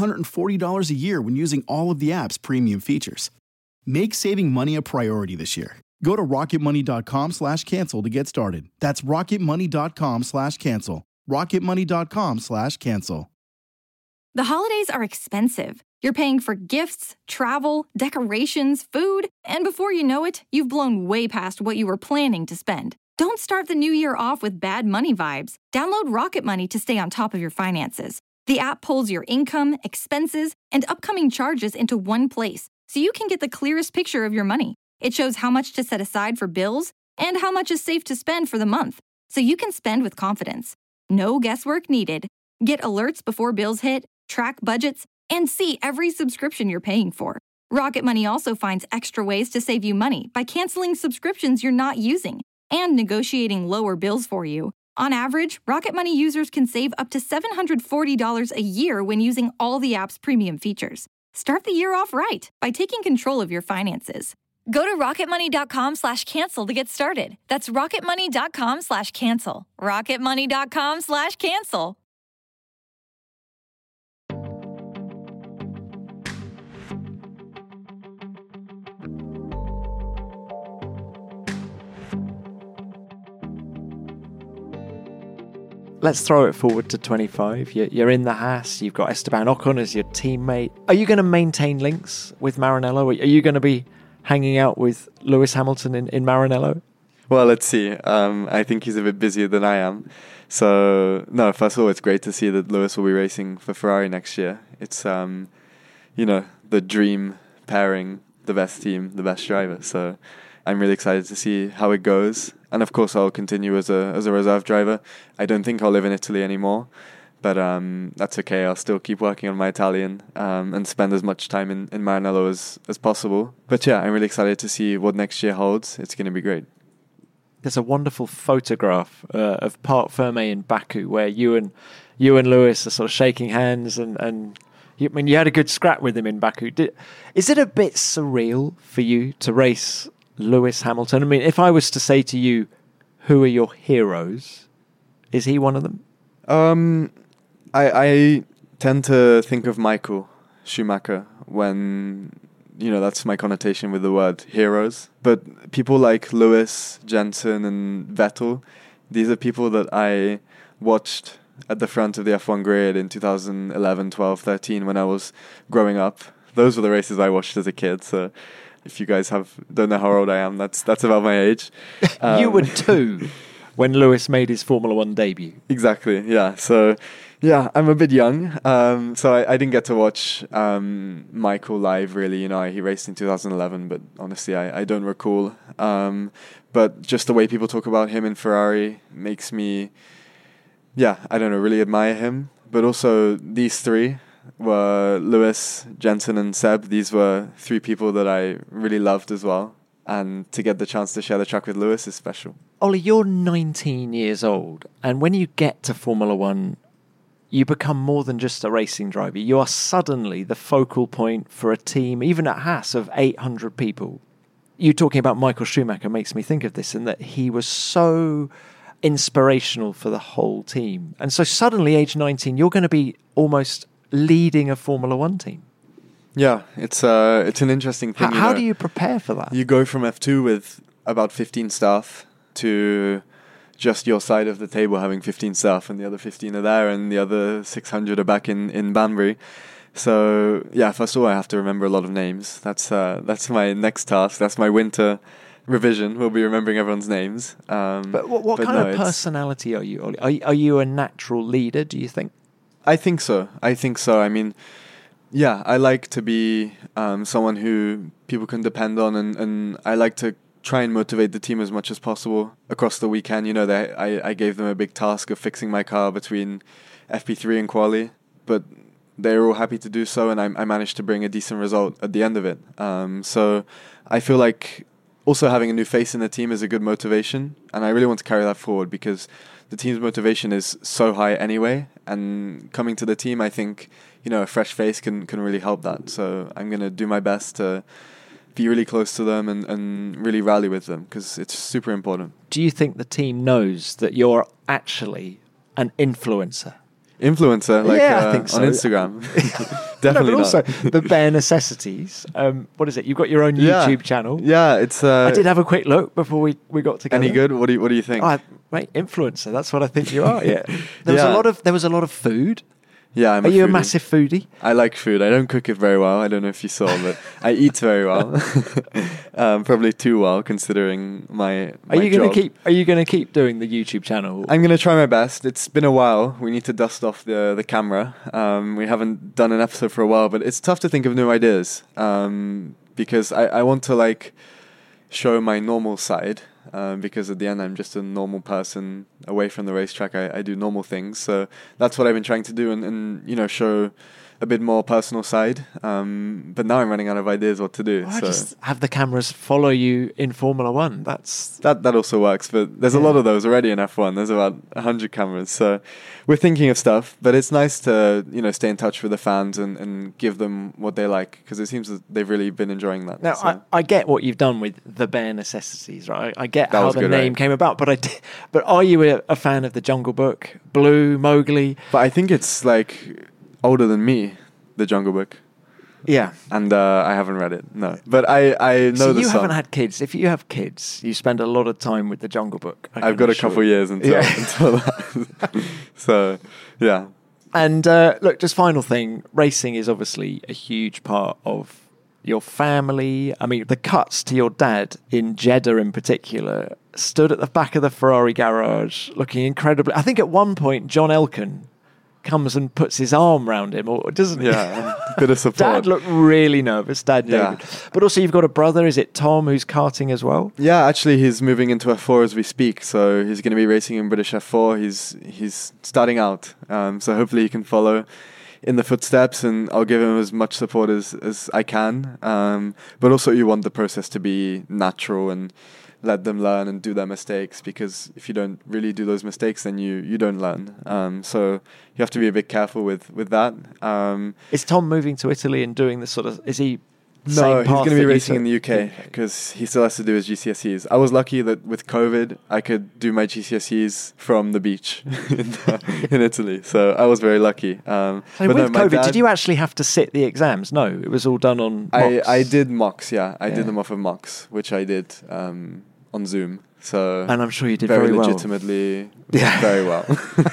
$740 a year when using all of the app's premium features. Make saving money a priority this year. Go to rocketmoney.com/cancel to get started. That's rocketmoney.com/cancel. rocketmoney.com/cancel. The holidays are expensive. You're paying for gifts, travel, decorations, food, and before you know it, you've blown way past what you were planning to spend. Don't start the new year off with bad money vibes. Download Rocket Money to stay on top of your finances. The app pulls your income, expenses, and upcoming charges into one place, so you can get the clearest picture of your money. It shows how much to set aside for bills and how much is safe to spend for the month, so you can spend with confidence. No guesswork needed. Get alerts before bills hit, track budgets, and see every subscription you're paying for. Rocket Money also finds extra ways to save you money by canceling subscriptions you're not using and negotiating lower bills for you. On average, Rocket Money users can save up to $740 a year when using all the app's premium features. Start the year off right by taking control of your finances. Go to rocketmoney.com/cancel to get started. That's rocketmoney.com/cancel. rocketmoney.com/cancel. Let's throw it forward to 25. You're in the Haas. You've got Esteban Ocon as your teammate. Are you going to maintain links with Maranello? Are you going to be hanging out with Lewis Hamilton in Maranello? Well, let's see. I think he's a bit busier than I am. So, no, first of all, it's great to see that Lewis will be racing for Ferrari next year. It's, the dream pairing, the best team, the best driver. So I'm really excited to see how it goes. And of course, I'll continue as a reserve driver. I don't think I'll live in Italy anymore. But that's okay. I'll still keep working on my Italian and spend as much time in Maranello as possible. But yeah, I'm really excited to see what next year holds. It's going to be great. There's a wonderful photograph of Parc Fermé in Baku where you and Lewis are sort of shaking hands and you had a good scrap with him in Baku. Is it a bit surreal for you to race Lewis Hamilton? I mean, if I was to say to you, who are your heroes? Is he one of them? I tend to think of Michael Schumacher when, that's my connotation with the word heroes. But people like Lewis, Jensen and Vettel, these are people that I watched at the front of the F1 grid in 2011, 12, 13 when I was growing up. Those were the races I watched as a kid. So if you guys don't know how old I am, that's about my age. You were 2 when Lewis made his Formula One debut. Exactly, yeah. So, yeah, I'm a bit young. So I didn't get to watch Michael live, really. He raced in 2011, but honestly, I don't recall. But just the way people talk about him in Ferrari makes me, I don't know, really admire him. But also, these 3 were Lewis, Jensen and Seb. These were 3 people that I really loved as well. And to get the chance to share the track with Lewis is special. Ollie, you're 19 years old, and when you get to Formula One, you become more than just a racing driver. You are suddenly the focal point for a team, even at Haas, of 800 people. You talking about Michael Schumacher makes me think of this, in that he was so inspirational for the whole team. And so suddenly, age 19, you're going to be almost leading a Formula One team. Yeah, it's an interesting thing. How do you prepare for that? You go from F2 with about 15 staff to just your side of the table having 15 staff, and the other 15 are there, and the other 600 are back in Banbury. So yeah, first of all, I have to remember a lot of names. That's my next task. That's my winter revision. We'll be remembering everyone's names. But what kind of personality are you, Ollie? Are you a natural leader, do you think? I think so. I mean, yeah, I like to be someone who people can depend on, and I like to try and motivate the team as much as possible across the weekend. I gave them a big task of fixing my car between FP3 and Quali, but they were all happy to do so, and I managed to bring a decent result at the end of it. So I feel like also having a new face in the team is a good motivation, and I really want to carry that forward because the team's motivation is so high anyway, and coming to the team, I think, a fresh face can really help that. So I'm going to do my best to be really close to them and really rally with them because it's super important. Do you think the team knows that you're actually an influencer? Influencer, I think so. On Instagram? Definitely but not. Also, the bare necessities. What is it? You've got your own YouTube channel. Yeah, it's... I did have a quick look before we got together. Any good? What do you think? Mate, influencer, that's what I think you are, yeah. There was a lot of food. Yeah, I'm Are you foodie. a massive foodie? I like food. I don't cook it very well. I don't know if you saw, but I eat very well. Probably too well, considering my Are you job. going to keep doing the YouTube channel? I'm going to try my best. It's been a while. We need to dust off the camera. We haven't done an episode for a while, but it's tough to think of new ideas because I want to show my normal side. Because at the end I'm just a normal person away from the racetrack. I do normal things, so that's what I've been trying to do and show a bit more personal side. But now I'm running out of ideas what to do. So just have the cameras follow you in Formula One. That also works, but there's a lot of those already in F1. There's about 100 cameras, so we're thinking of stuff. But it's nice to stay in touch with the fans and give them what they like, because it seems that they've really been enjoying that. Now I get what you've done with the bare necessities, right? I get how the name came about, but are you a fan of the Jungle Book, Blue, Mowgli? But I think it's older than me, the Jungle Book. Yeah. And I haven't read it, no. But I know the song. You haven't had kids. If you have kids, you spend a lot of time with the Jungle Book. I've got a couple years until that. So, yeah. And look, just final thing, racing is obviously a huge part of your family. I mean, the cuts to your dad in Jeddah in particular, stood at the back of the Ferrari garage looking incredibly... I think at one point, John Elkann comes and puts his arm round him, or doesn't he? Yeah, a bit of support. Dad looked really nervous, Dad David. Yeah. But also you've got a brother, is it Tom, who's karting as well? Yeah, actually he's moving into F4 as we speak, so he's going to be racing in British F4. He's starting out, so hopefully he can follow in the footsteps, and I'll give him as much support as I can. But also you want the process to be natural and let them learn and do their mistakes, because if you don't really do those mistakes, then you don't learn. So you have to be a bit careful with that. Is Tom moving to Italy and doing this sort of... Is he... No, he's going to be racing in the UK UK because he still has to do his GCSEs. I was lucky that with COVID, I could do my GCSEs from the beach in Italy. So I was very lucky. So with COVID, did you actually have to sit the exams? No, it was all done on mocks. I did mocks, yeah. I did them off of mocks, which I did on Zoom. So and I'm sure you did very well. Legitimately, very well.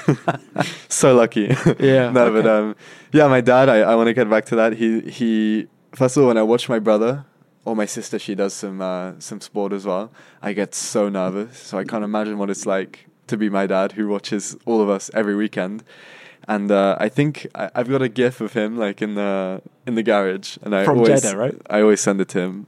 So lucky. Yeah. No, okay. But my dad, I want to get back to that. He first of all, when I watch my brother or my sister, she does some sport as well, I get so nervous. So I can't imagine what it's like to be my dad, who watches all of us every weekend. And I think I've got a GIF of him like in the garage, and from Jeddah, right? I always send it to him.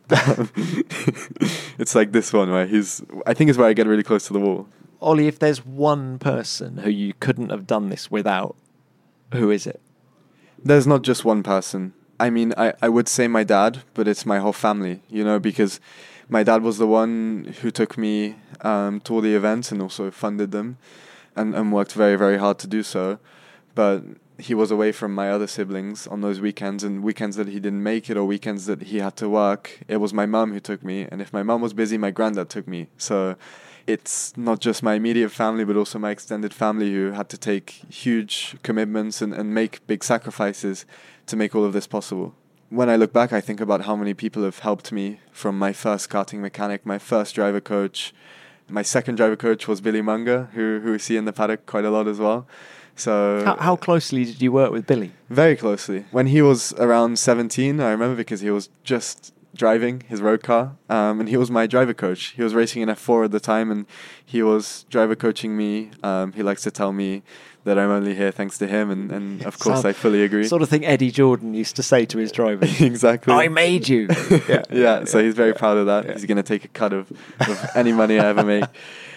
It's like this one where I think it's where I get really close to the wall. Ollie, if there's one person who you couldn't have done this without, who is it? There's not just one person. I mean, I would say my dad, but it's my whole family, because my dad was the one who took me to all the events and also funded them and worked very, very hard to do so. But he was away from my other siblings on those weekends, and weekends that he didn't make it or weekends that he had to work, it was my mum who took me. And if my mum was busy, my granddad took me. So it's not just my immediate family, but also my extended family who had to take huge commitments and make big sacrifices to make all of this possible. When I look back, I think about how many people have helped me, from my first karting mechanic, my first driver coach. My second driver coach was Billy Munger, who we see in the paddock quite a lot as well. So how closely did you work with Billy? Very closely. When he was around 17, I remember, because he was just driving his road car, and he was my driver coach. He was racing in F4 at the time, and he was driver coaching me. He likes to tell me that I'm only here thanks to him, and of course I fully agree. Sort of thing Eddie Jordan used to say to his drivers. Exactly. I made you. Yeah. So he's very proud of that. Yeah. He's going to take a cut of any money I ever make.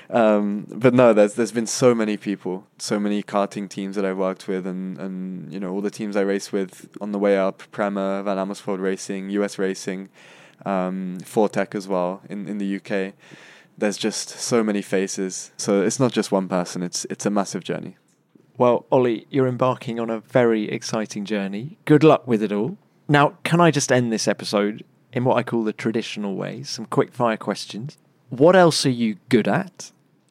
But no, there's been so many people, so many karting teams that I've worked with, and all the teams I race with on the way up: Prema, Van Amersfoort Racing, US Racing, Fortec as well in the UK. There's just so many faces. So it's not just one person. It's a massive journey. Well, Ollie, you're embarking on a very exciting journey. Good luck with it all. Now, can I just end this episode in what I call the traditional way? Some quick fire questions. What else are you good at?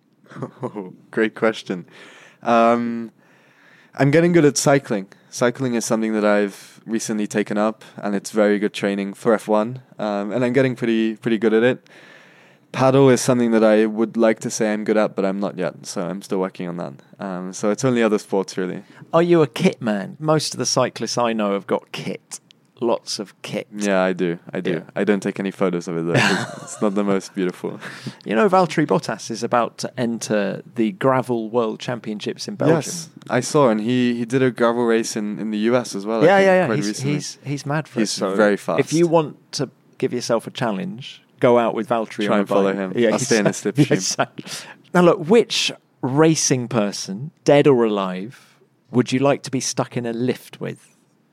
Oh, great question. I'm getting good at cycling. Cycling is something that I've recently taken up, and it's very good training for F1. And I'm getting pretty good at it. Paddle is something that I would like to say I'm good at, but I'm not yet, so I'm still working on that. So it's only other sports, really. Are you a kit man? Most of the cyclists I know have got kit. Lots of kit. Yeah, I do. Yeah. I don't take any photos of it, though. It's not the most beautiful. Valtteri Bottas is about to enter the Gravel World Championships in Belgium. Yes, I saw, and he did a gravel race in the US as well. Yeah. He's mad for it. He's very fast. If you want to give yourself a challenge, go out with Valtteri. Try and follow him. Yeah, I'll stay in his slipstream. Now look, which racing person, dead or alive, would you like to be stuck in a lift with?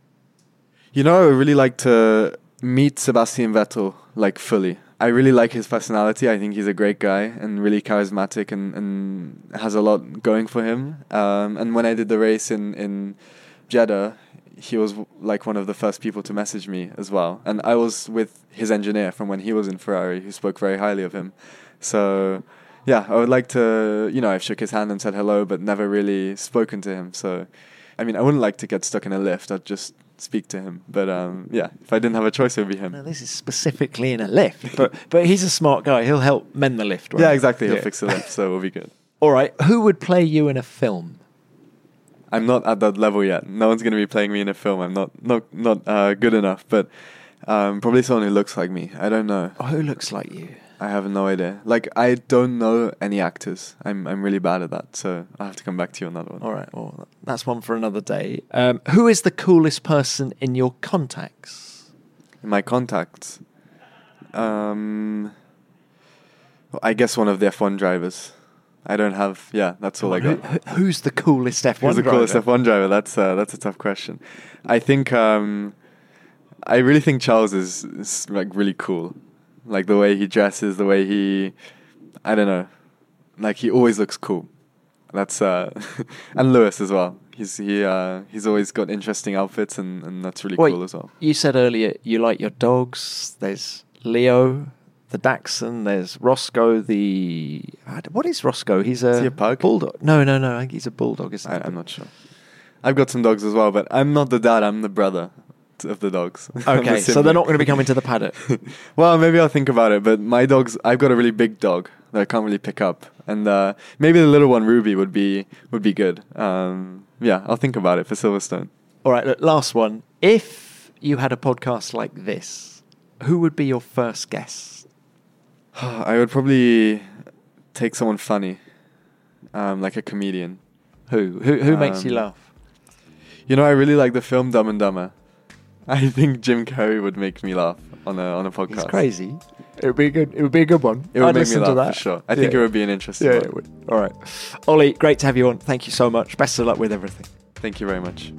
I would really like to meet Sebastian Vettel, fully. I really like his personality. I think he's a great guy and really charismatic and has a lot going for him. And when I did the race in Jeddah, he was one of the first people to message me as well. And I was with his engineer from when he was in Ferrari, who spoke very highly of him. So, yeah, I would like to, I've shook his hand and said hello, but never really spoken to him. So, I wouldn't like to get stuck in a lift. I'd just speak to him. But, if I didn't have a choice, it would be him. No, this is specifically in a lift. But he's a smart guy. He'll help mend the lift, right? Yeah, exactly. He'll fix the lift, so we'll be good. All right. Who would play you in a film? I'm not at that level yet. No one's going to be playing me in a film. I'm not good enough. But Probably someone who looks like me. I don't know. Oh, who looks like you? I have no idea. Like, I don't know any actors. I'm really bad at that, so I'll have to come back to you on that one. All right, well, that's one for another day. Who is the coolest person in your contacts? In my contacts? I guess one of the F1 drivers. I don't have... Yeah, that's all I got. Who's the coolest F1 driver? Who's the coolest F1 driver? That's a tough question. I think... I really think Charles is like really cool. Like the way he dresses, the way he... I don't know. Like he always looks cool. That's... and Lewis as well. He's always got interesting outfits and that's really cool as well. You said earlier you like your dogs. There's Leo, the Dachshund. There's Roscoe, the... What is Roscoe? Is he a pug? Bulldog. No. I think he's a bulldog, isn't he? I'm not sure. I've got some dogs as well, but I'm not the dad. I'm the brother of the dogs. Okay, so they're not going to be coming to the paddock. Well, maybe I'll think about it, but my dogs... I've got a really big dog that I can't really pick up. And maybe the little one, Ruby, would be good. Yeah, I'll think about it for Silverstone. All right, look, last one. If you had a podcast like this, who would be your first guest? I would probably take someone funny, like a comedian. Who makes you laugh? You know, I really like the film Dumb and Dumber. I think Jim Carrey would make me laugh on a podcast. It's crazy. It would be a good one. It would make me laugh for sure. I think it would be an interesting one. It would. All right. Ollie, great to have you on. Thank you so much. Best of luck with everything. Thank you very much.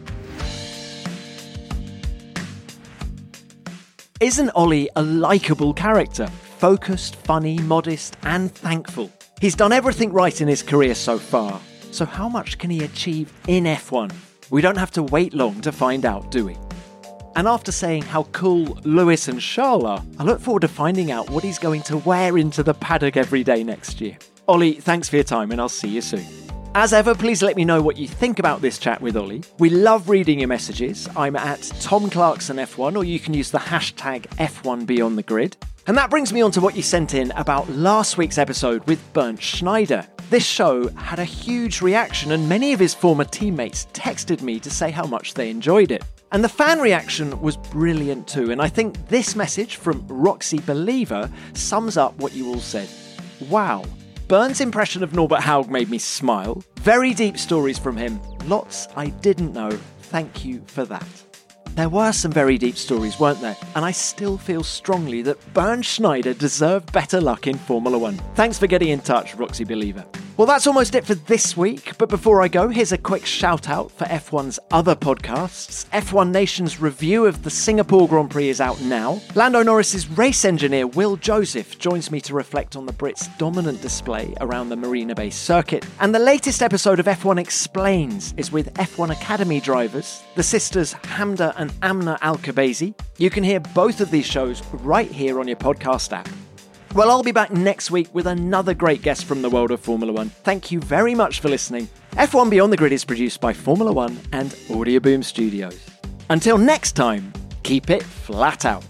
Isn't Ollie a likeable character? Focused, funny, modest, and thankful. He's done everything right in his career so far. So how much can he achieve in F1? We don't have to wait long to find out, do we? And after saying how cool Lewis and Charles are, I look forward to finding out what he's going to wear into the paddock every day next year. Ollie, thanks for your time and I'll see you soon. As ever, please let me know what you think about this chat with Ollie. We love reading your messages. I'm at Tom Clarkson F1, or you can use the hashtag F1BeyondTheGrid. And that brings me on to what you sent in about last week's episode with Bernd Schneider. This show had a huge reaction and many of his former teammates texted me to say how much they enjoyed it. And the fan reaction was brilliant too, and I think this message from Roxy Believer sums up what you all said. Wow. Bernd's impression of Norbert Haug made me smile. Very deep stories from him. Lots I didn't know. Thank you for that. There were some very deep stories, weren't there? And I still feel strongly that Bernd Schneider deserved better luck in Formula One. Thanks for getting in touch, Roxy Believer. Well, that's almost it for this week, but before I go, here's a quick shout out for F1's other podcasts. F1 Nation's review of the Singapore Grand Prix is out now. Lando Norris's race engineer Will Joseph joins me to reflect on the Brits' dominant display around the Marina Bay circuit. And the latest episode of F1 Explains is with F1 Academy drivers, the sisters Hamda and Amna Al-Kabazi. You can hear both of these shows right here on your podcast app. Well, I'll be back next week with another great guest from the world of Formula One. Thank you very much for listening. F1 Beyond the Grid is produced by Formula One and Audio Boom Studios. Until next time, keep it flat out.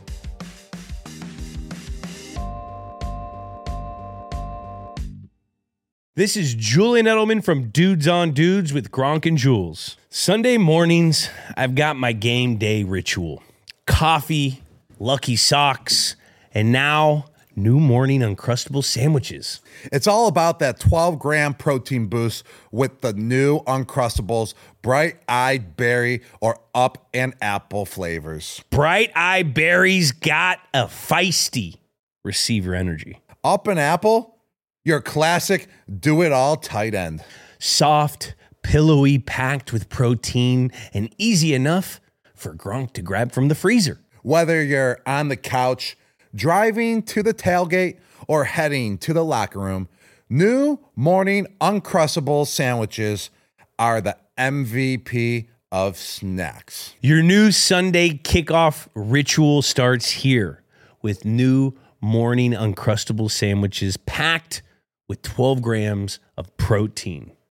This is Julian Edelman from Dudes on Dudes with Gronk and Jules. Sunday mornings, I've got my game day ritual. Coffee, Lucky Socks, and now new morning Uncrustable sandwiches. It's all about that 12-gram protein boost with the new Uncrustables Bright-Eyed Berry or Up and Apple flavors. Bright-Eyed Berry's got a feisty receiver energy. Up and Apple, your classic do-it-all tight end. Soft, pillowy, packed with protein, and easy enough for Gronk to grab from the freezer. Whether you're on the couch, driving to the tailgate, or heading to the locker room, new morning Uncrustable sandwiches are the MVP of snacks. Your new Sunday kickoff ritual starts here with new morning Uncrustable sandwiches packed with 12 grams of protein.